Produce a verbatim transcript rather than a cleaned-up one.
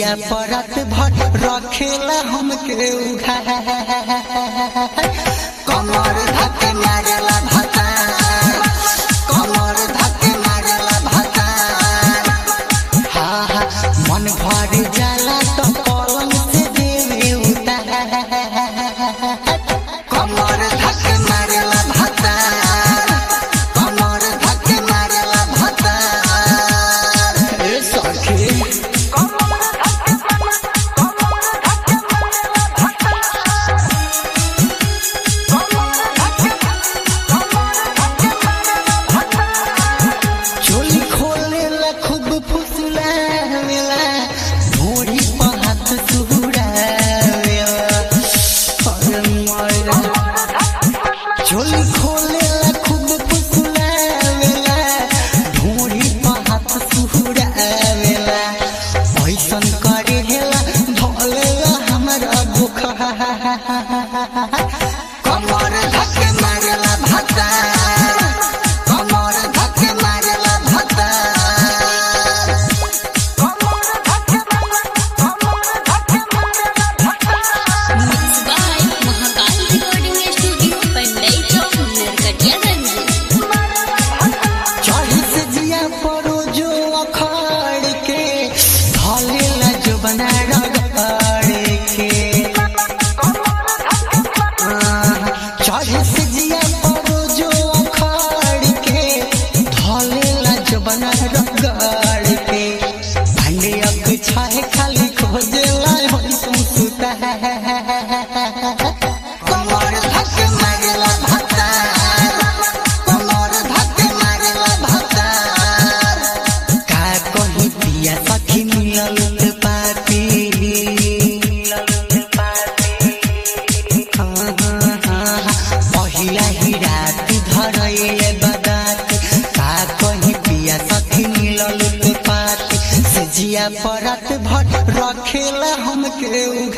जिया परत भर रखेला हमके उठा कमर धके मारेला भता कमर धके मारेला भता हाँ हाँ मन भर जाला तो पलंग से देवे उठा कमर धके मारेला भता कमर धके मारेला भता ए सखी झोली खोले ला खूब फुसलावेला ढोरी पर हाथ सुहुरावेला ऐसन करेला धोलेला हमरा भूखा कमर धके मारेला भता कमर धके मारेला भता खाली खोजेला सुता कमर धके मारेला भता कमर धके मारेला भता का कही पिया सखी मिलल पाती पहिला ही रात धरैले बदात का कही पिया सखी मिलल पाती से जिया परत भर रखेला हमके